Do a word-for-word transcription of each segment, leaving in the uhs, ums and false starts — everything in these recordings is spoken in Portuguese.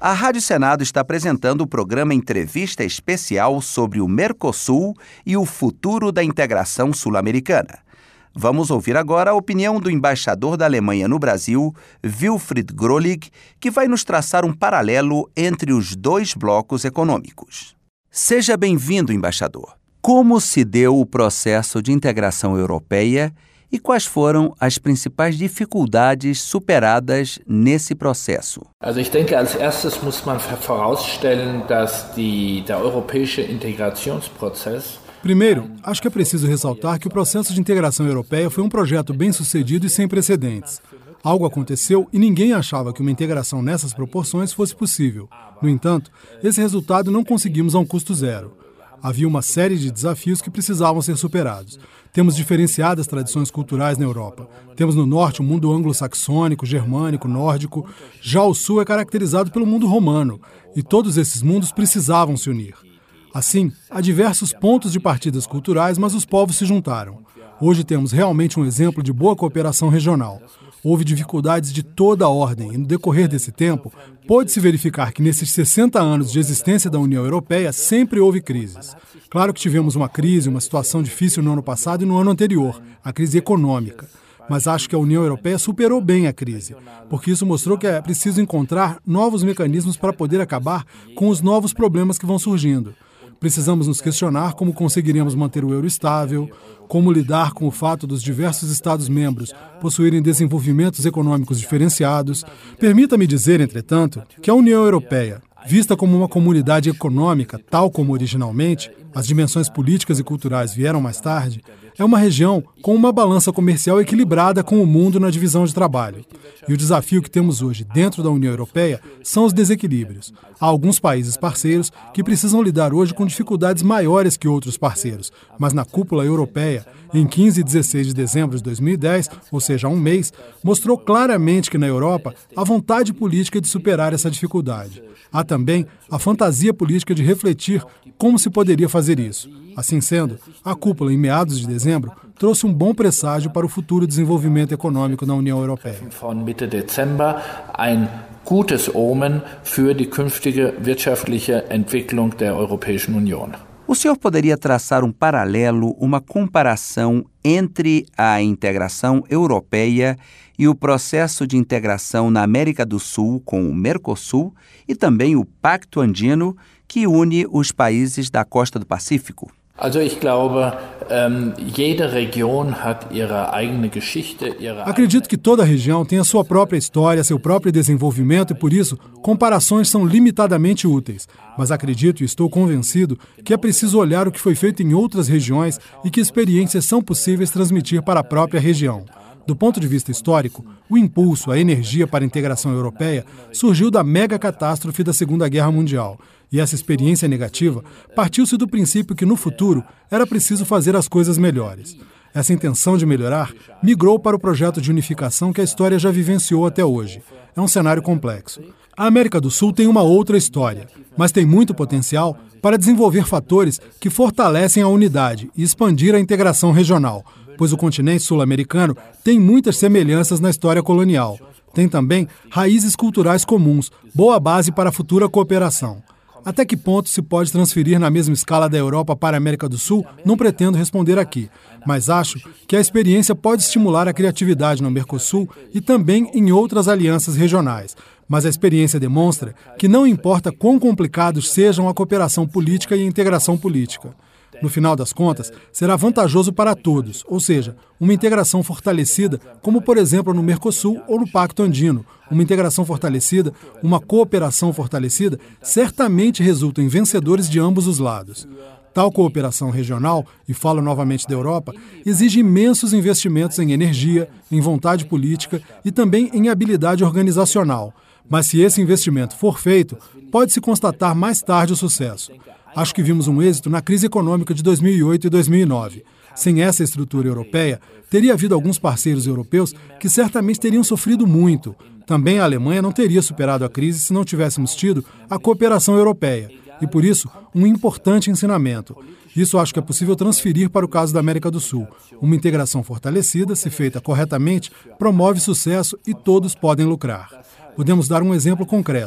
A Rádio Senado está apresentando o programa Entrevista Especial sobre o Mercosul e o futuro da integração sul-americana. Vamos ouvir agora a opinião do embaixador da Alemanha no Brasil, Wilfried Grohlig, que vai nos traçar um paralelo entre os dois blocos econômicos. Seja bem-vindo, embaixador. Como se deu o processo de integração europeia e quais foram as principais dificuldades superadas nesse processo? Also ich denke, als erstes muss man vorausstellen, dass die, der europäische Integrationsprozess. Primeiro, acho que é preciso ressaltar que o processo de integração europeia foi um projeto bem-sucedido e sem precedentes. Algo aconteceu e ninguém achava que uma integração nessas proporções fosse possível. No entanto, esse resultado não conseguimos a um custo zero. Havia uma série de desafios que precisavam ser superados. Temos diferenciadas tradições culturais na Europa. Temos no norte o mundo anglo-saxônico, germânico, nórdico. Já o sul é caracterizado pelo mundo romano. E todos esses mundos precisavam se unir. Assim, há diversos pontos de partidas culturais, mas os povos se juntaram. Hoje temos realmente um exemplo de boa cooperação regional. Houve dificuldades de toda a ordem e, no decorrer desse tempo, pôde-se verificar que nesses sessenta anos de existência da União Europeia sempre houve crises. Claro que tivemos uma crise, uma situação difícil no ano passado e no ano anterior, a crise econômica. Mas acho que a União Europeia superou bem a crise, porque isso mostrou que é preciso encontrar novos mecanismos para poder acabar com os novos problemas que vão surgindo. Precisamos nos questionar como conseguiremos manter o euro estável, como lidar com o fato dos diversos Estados-membros possuírem desenvolvimentos econômicos diferenciados. Permita-me dizer, entretanto, que a União Europeia, vista como uma comunidade econômica, tal como originalmente, as dimensões políticas e culturais vieram mais tarde, é uma região com uma balança comercial equilibrada com o mundo na divisão de trabalho. E o desafio que temos hoje dentro da União Europeia são os desequilíbrios. Há alguns países parceiros que precisam lidar hoje com dificuldades maiores que outros parceiros, mas na cúpula europeia, em quinze e dezesseis de dezembro de dois mil e dez, ou seja, há um mês, mostrou claramente que na Europa há vontade política de superar essa dificuldade. Há também a fantasia política de refletir como se poderia fazer isso. Assim sendo, a cúpula, em meados de dezembro, trouxe um bom presságio para o futuro desenvolvimento econômico na União Europeia. Von Mitte Dezember ein gutes Omen für die künftige wirtschaftliche Entwicklung der Europäischen Union. O senhor poderia traçar um paralelo, uma comparação entre a integração europeia e o processo de integração na América do Sul com o Mercosul e também o Pacto Andino, que une os países da costa do Pacífico? Also ich glaube, ähm, jede Region hat ihre eigene Geschichte, ihre Acredito que toda região tem a sua própria história, seu próprio desenvolvimento e, por isso, comparações são limitadamente úteis. Mas acredito e estou convencido que é preciso olhar o que foi feito em outras regiões e que experiências são possíveis transmitir para a própria região. Do ponto de vista histórico, o impulso, a energia para a integração europeia surgiu da mega catástrofe da Segunda Guerra Mundial. E essa experiência negativa partiu-se do princípio que, no futuro, era preciso fazer as coisas melhores. Essa intenção de melhorar migrou para o projeto de unificação que a história já vivenciou até hoje. É um cenário complexo. A América do Sul tem uma outra história, mas tem muito potencial para desenvolver fatores que fortalecem a unidade e expandir a integração regional, pois o continente sul-americano tem muitas semelhanças na história colonial. Tem também raízes culturais comuns, boa base para a futura cooperação. Até que ponto se pode transferir na mesma escala da Europa para a América do Sul, não pretendo responder aqui, mas acho que a experiência pode estimular a criatividade no Mercosul e também em outras alianças regionais. Mas a experiência demonstra que não importa quão complicados sejam a cooperação política e a integração política. No final das contas, será vantajoso para todos, ou seja, uma integração fortalecida, como por exemplo no Mercosul ou no Pacto Andino. Uma integração fortalecida, uma cooperação fortalecida, certamente resulta em vencedores de ambos os lados. Tal cooperação regional, e falo novamente da Europa, exige imensos investimentos em energia, em vontade política e também em habilidade organizacional. Mas se esse investimento for feito, pode-se constatar mais tarde o sucesso. Acho que vimos um êxito na crise econômica de dois mil e oito e dois mil e nove. Sem essa estrutura europeia, teria havido alguns parceiros europeus que certamente teriam sofrido muito. Também a Alemanha não teria superado a crise se não tivéssemos tido a cooperação europeia. E, por isso, um importante ensinamento. Isso acho que é possível transferir para o caso da América do Sul. Uma integração fortalecida, se feita corretamente, promove sucesso e todos podem lucrar. Podemos dar um exemplo concreto.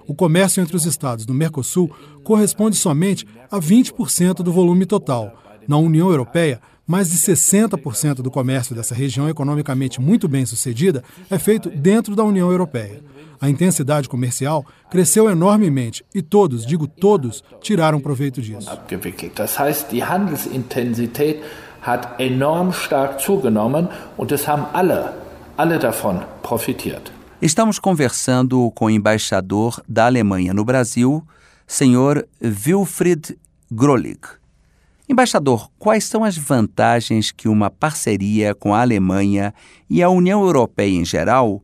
O comércio entre os estados do Mercosul corresponde somente a vinte por cento do volume total. Na União Europeia, mais de sessenta por cento do comércio dessa região economicamente muito bem sucedida é feito dentro da União Europeia. A intensidade comercial cresceu enormemente e todos, digo todos, tiraram proveito disso. Das heißt, die Handelsintensität hat enorm stark zugenommen und es haben alle, alle davon profitiert. Estamos conversando com o embaixador da Alemanha no Brasil, senhor Wilfried Gröhlich. Embaixador, quais são as vantagens que uma parceria com a Alemanha e a União Europeia em geral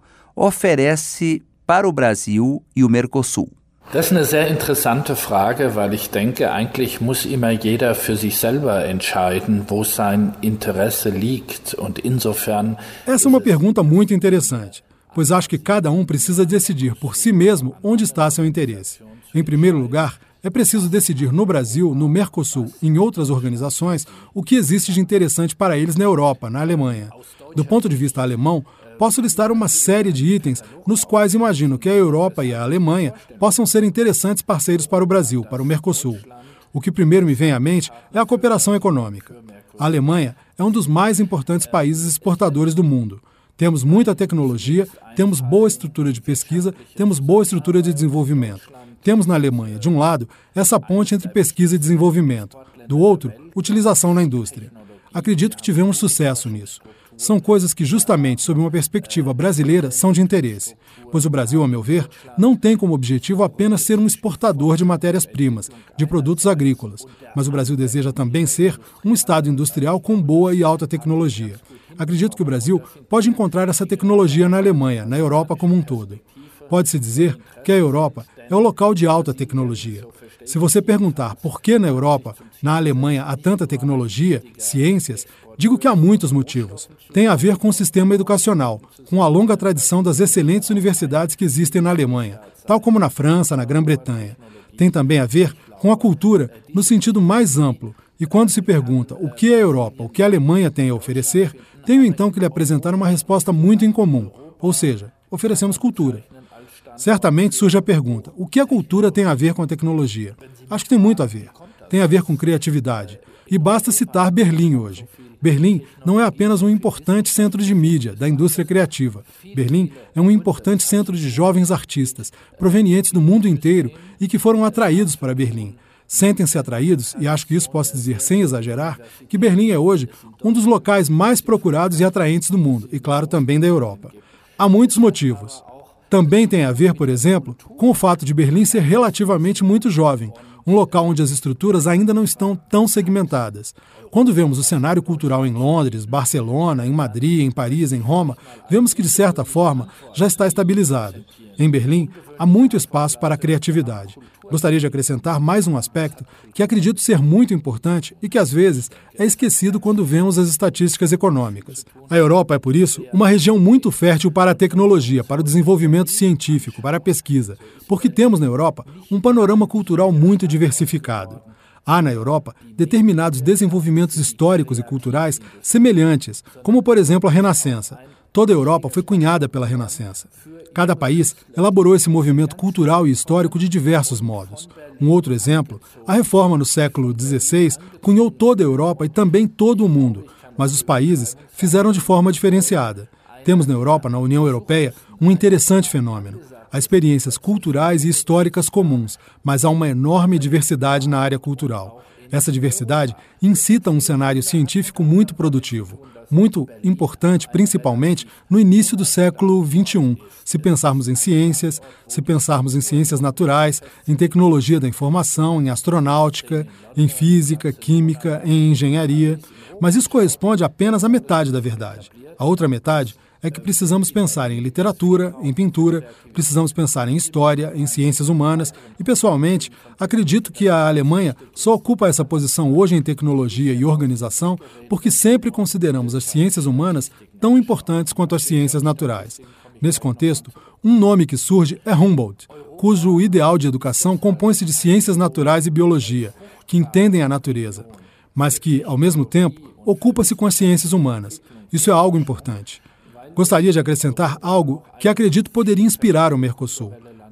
oferece para o Brasil e o Mercosul? Das ist eine sehr interessante Frage, weil ich denke, eigentlich muss immer jeder für sich selber entscheiden, wo sein Interesse liegt und insofern. Essa é uma pergunta muito interessante, pois acho que cada um precisa decidir por si mesmo onde está seu interesse. Em primeiro lugar, é preciso decidir no Brasil, no Mercosul e em outras organizações o que existe de interessante para eles na Europa, na Alemanha. Do ponto de vista alemão, posso listar uma série de itens nos quais imagino que a Europa e a Alemanha possam ser interessantes parceiros para o Brasil, para o Mercosul. O que primeiro me vem à mente é a cooperação econômica. A Alemanha é um dos mais importantes países exportadores do mundo. Temos muita tecnologia, temos boa estrutura de pesquisa, temos boa estrutura de desenvolvimento. Temos na Alemanha, de um lado, essa ponte entre pesquisa e desenvolvimento. Do outro, utilização na indústria. Acredito que tivemos sucesso nisso. São coisas que, justamente sob uma perspectiva brasileira, são de interesse. Pois o Brasil, a meu ver, não tem como objetivo apenas ser um exportador de matérias-primas, de produtos agrícolas. Mas o Brasil deseja também ser um estado industrial com boa e alta tecnologia. Acredito que o Brasil pode encontrar essa tecnologia na Alemanha, na Europa como um todo. Pode-se dizer que a Europa é o local de alta tecnologia. Se você perguntar por que na Europa, na Alemanha, há tanta tecnologia, ciências, digo que há muitos motivos. Tem a ver com o sistema educacional, com a longa tradição das excelentes universidades que existem na Alemanha, tal como na França, na Grã-Bretanha. Tem também a ver com a cultura, no sentido mais amplo. E quando se pergunta o que é a Europa, o que a Alemanha tem a oferecer, tenho então que lhe apresentar uma resposta muito incomum, ou seja, oferecemos cultura. Certamente surge a pergunta, o que a cultura tem a ver com a tecnologia? Acho que tem muito a ver. Tem a ver com criatividade. E basta citar Berlim hoje. Berlim não é apenas um importante centro de mídia, da indústria criativa. Berlim é um importante centro de jovens artistas, provenientes do mundo inteiro e que foram atraídos para Berlim. Sentem-se atraídos, e acho que isso posso dizer sem exagerar, que Berlim é hoje um dos locais mais procurados e atraentes do mundo, e claro, também da Europa. Há muitos motivos. Também tem a ver, por exemplo, com o fato de Berlim ser relativamente muito jovem, um local onde as estruturas ainda não estão tão segmentadas. Quando vemos o cenário cultural em Londres, Barcelona, em Madrid, em Paris, em Roma, vemos que, de certa forma, já está estabilizado. Em Berlim, há muito espaço para a criatividade. Gostaria de acrescentar mais um aspecto que acredito ser muito importante e que, às vezes, é esquecido quando vemos as estatísticas econômicas. A Europa é, por isso, uma região muito fértil para a tecnologia, para o desenvolvimento científico, para a pesquisa, porque temos na Europa um panorama cultural muito diversificado. Há na Europa determinados desenvolvimentos históricos e culturais semelhantes, como, por exemplo, a Renascença. Toda a Europa foi cunhada pela Renascença. Cada país elaborou esse movimento cultural e histórico de diversos modos. Um outro exemplo, a Reforma no século dezesseis cunhou toda a Europa e também todo o mundo, mas os países fizeram de forma diferenciada. Temos na Europa, na União Europeia, um interessante fenômeno. Há experiências culturais e históricas comuns, mas há uma enorme diversidade na área cultural. Essa diversidade incita um cenário científico muito produtivo, muito importante, principalmente no início do século vinte e um, se pensarmos em ciências, se pensarmos em ciências naturais, em tecnologia da informação, em astronáutica, em física, química, em engenharia. Mas isso corresponde apenas à metade da verdade. A outra metade é que precisamos pensar em literatura, em pintura, precisamos pensar em história, em ciências humanas e, pessoalmente, acredito que a Alemanha só ocupa essa posição hoje em tecnologia e organização porque sempre consideramos as ciências humanas tão importantes quanto as ciências naturais. Nesse contexto, um nome que surge é Humboldt, cujo ideal de educação compõe-se de ciências naturais e biologia, que entendem a natureza, mas que, ao mesmo tempo, ocupa-se com as ciências humanas. Isso é algo importante. Gostaria de acrescentar algo que acredito poderia inspirar o Mercosul.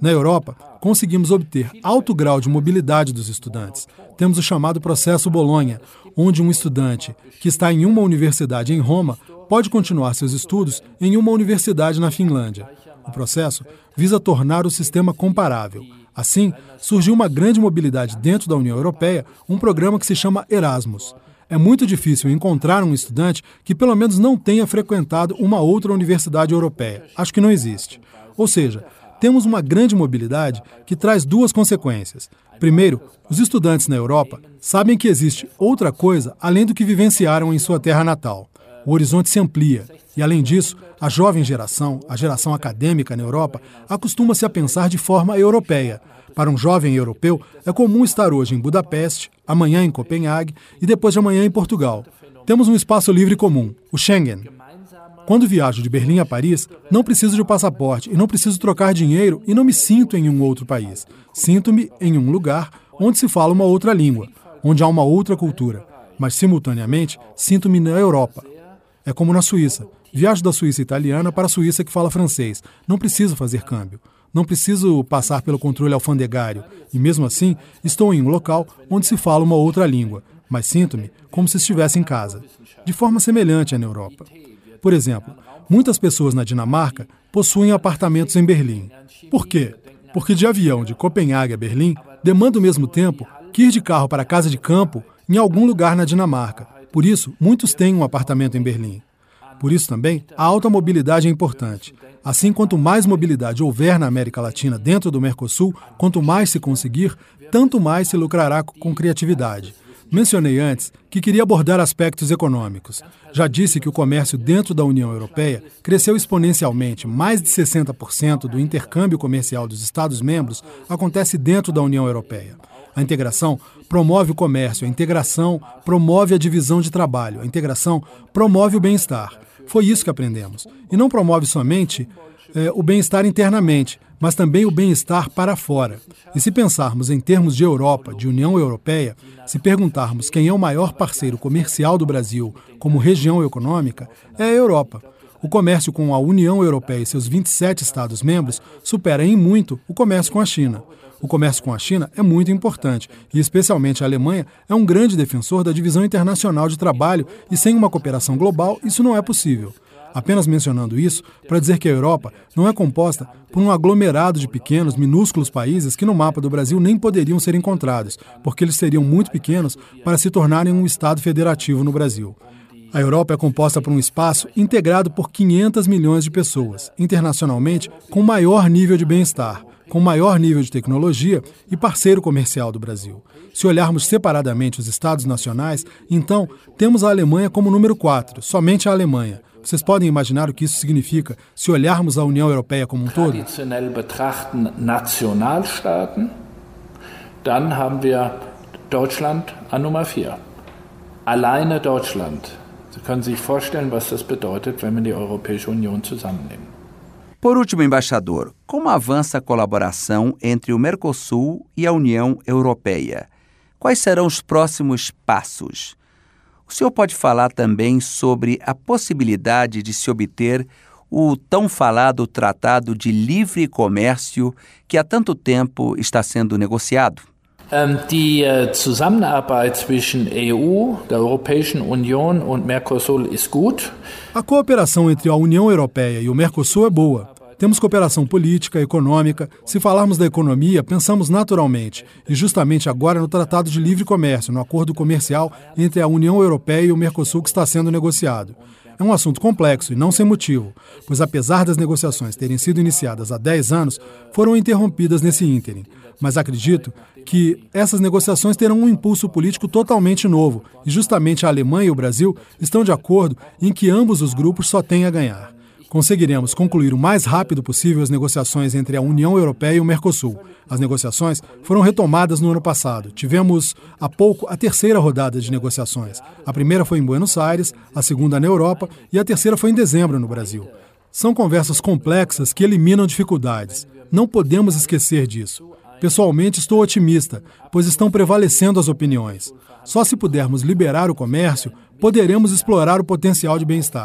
Na Europa, conseguimos obter alto grau de mobilidade dos estudantes. Temos o chamado processo Bolonha, onde um estudante que está em uma universidade em Roma pode continuar seus estudos em uma universidade na Finlândia. O processo visa tornar o sistema comparável. Assim, surgiu uma grande mobilidade dentro da União Europeia, um programa que se chama Erasmus. É muito difícil encontrar um estudante que pelo menos não tenha frequentado uma outra universidade europeia. Acho que não existe. Ou seja, temos uma grande mobilidade que traz duas consequências. Primeiro, os estudantes na Europa sabem que existe outra coisa além do que vivenciaram em sua terra natal. O horizonte se amplia e, além disso, a jovem geração, a geração acadêmica na Europa, acostuma-se a pensar de forma europeia. Para um jovem europeu, é comum estar hoje em Budapeste, amanhã em Copenhague e depois de amanhã em Portugal. Temos um espaço livre comum, o Schengen. Quando viajo de Berlim a Paris, não preciso de passaporte e não preciso trocar dinheiro e não me sinto em um outro país. Sinto-me em um lugar onde se fala uma outra língua, onde há uma outra cultura. Mas, simultaneamente, sinto-me na Europa. É como na Suíça. Viajo da Suíça italiana para a Suíça que fala francês. Não preciso fazer câmbio. Não preciso passar pelo controle alfandegário. E, mesmo assim, estou em um local onde se fala uma outra língua. Mas sinto-me como se estivesse em casa. De forma semelhante à na Europa. Por exemplo, muitas pessoas na Dinamarca possuem apartamentos em Berlim. Por quê? Porque de avião de Copenhague a Berlim demanda o mesmo tempo que ir de carro para a casa de campo em algum lugar na Dinamarca. Por isso, muitos têm um apartamento em Berlim. Por isso também, a alta mobilidade é importante. Assim, quanto mais mobilidade houver na América Latina dentro do Mercosul, quanto mais se conseguir, tanto mais se lucrará com criatividade. Mencionei antes que queria abordar aspectos econômicos. Já disse que o comércio dentro da União Europeia cresceu exponencialmente. Mais de sessenta por cento do intercâmbio comercial dos Estados-membros acontece dentro da União Europeia. A integração promove o comércio, a integração promove a divisão de trabalho, a integração promove o bem-estar. Foi isso que aprendemos. E não promove somente é, o bem-estar internamente, mas também o bem-estar para fora. E se pensarmos em termos de Europa, de União Europeia, se perguntarmos quem é o maior parceiro comercial do Brasil como região econômica, é a Europa. O comércio com a União Europeia e seus vinte e sete Estados-membros supera em muito o comércio com a China. O comércio com a China é muito importante e, especialmente, a Alemanha é um grande defensor da divisão internacional de trabalho e, sem uma cooperação global, isso não é possível. Apenas mencionando isso para dizer que a Europa não é composta por um aglomerado de pequenos, minúsculos países que no mapa do Brasil nem poderiam ser encontrados, porque eles seriam muito pequenos para se tornarem um Estado federativo no Brasil. A Europa é composta por um espaço integrado por quinhentos milhões de pessoas, internacionalmente com maior nível de bem-estar, com maior nível de tecnologia e parceiro comercial do Brasil. Se olharmos separadamente os Estados nacionais, então temos a Alemanha como número quatro, somente a Alemanha. Vocês podem imaginar o que isso significa se olharmos a União Europeia como um todo? Traditionell betrachten Nationalstaaten, dann haben wir Deutschland an Nummer vier. Alleine Deutschland. Sie können sich vorstellen, was das bedeutet, wenn man die Europäische Union zusammennimmt. Por último, embaixador, como avança a colaboração entre o Mercosul e a União Europeia? Quais serão os próximos passos? O senhor pode falar também sobre a possibilidade de se obter o tão falado Tratado de Livre Comércio que há tanto tempo está sendo negociado? Die Zusammenarbeit zwischen E U, der Europäischen Union und Mercosul ist gut. A cooperação entre a União Europeia e o Mercosul é boa. Temos cooperação política, econômica. Se falarmos da economia, pensamos naturalmente, e justamente agora no Tratado de Livre Comércio, no acordo comercial entre a União Europeia e o Mercosul que está sendo negociado. É um assunto complexo e não sem motivo, pois apesar das negociações terem sido iniciadas há dez anos, foram interrompidas nesse ínterim. Mas acredito que essas negociações terão um impulso político totalmente novo, e justamente a Alemanha e o Brasil estão de acordo em que ambos os grupos só têm a ganhar. Conseguiremos concluir o mais rápido possível as negociações entre a União Europeia e o Mercosul. As negociações foram retomadas no ano passado. Tivemos, há pouco, a terceira rodada de negociações. A primeira foi em Buenos Aires, a segunda na Europa e a terceira foi em dezembro no Brasil. São conversas complexas que eliminam dificuldades. Não podemos esquecer disso. Pessoalmente, estou otimista, pois estão prevalecendo as opiniões. Só se pudermos liberar o comércio, poderemos explorar o potencial de bem-estar.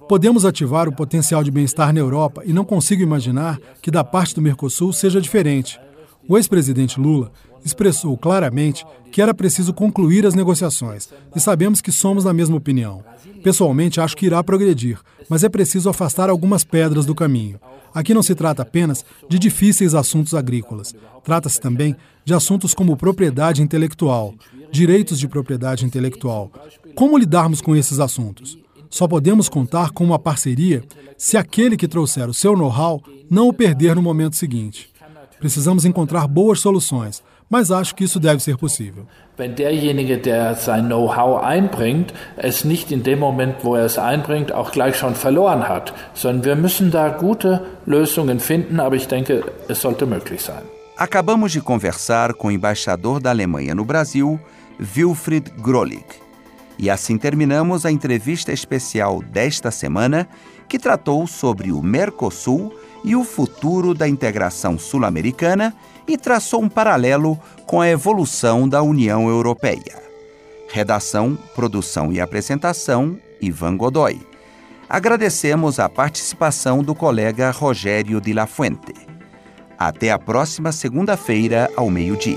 Podemos ativar o potencial de bem-estar na Europa e não consigo imaginar que da parte do Mercosul seja diferente. O ex-presidente Lula expressou claramente que era preciso concluir as negociações e sabemos que somos da mesma opinião. Pessoalmente, acho que irá progredir, mas é preciso afastar algumas pedras do caminho. Aqui não se trata apenas de difíceis assuntos agrícolas. Trata-se também de assuntos como propriedade intelectual, direitos de propriedade intelectual. Como lidarmos com esses assuntos? Só podemos contar com uma parceria se aquele que trouxer o seu know-how não o perder no momento seguinte. Precisamos encontrar boas soluções, mas acho que isso deve ser possível. Wenn derjenige, der sein Know-how einbringt, es nicht in dem Moment, wo er es einbringt, auch gleich schon verloren hat, sondern wir müssen da gute Lösungen finden, aber ich denke, es sollte möglich sein. Acabamos de conversar com o embaixador da Alemanha no Brasil, Wilfried Grolich. E assim terminamos a entrevista especial desta semana, que tratou sobre o Mercosul e o futuro da integração sul-americana e traçou um paralelo com a evolução da União Europeia. Redação, produção e apresentação, Ivan Godoy. Agradecemos a participação do colega Rogério de la Fuente. Até a próxima segunda-feira, ao meio-dia.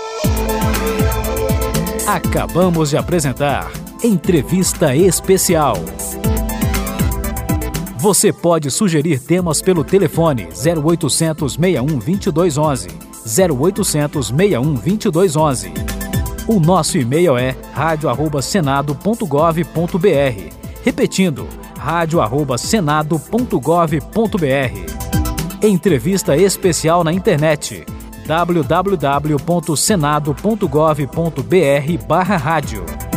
Acabamos de apresentar Entrevista Especial. Você pode sugerir temas pelo telefone zero oitocentos, seis um, dois dois um um, zero oitocentos, seis um, dois dois um um. O nosso e-mail é rádio arroba senado ponto gov ponto br. Repetindo, rádio arroba senado ponto gov ponto br. Entrevista especial na internet w w w ponto senado ponto gov ponto br barra rádio.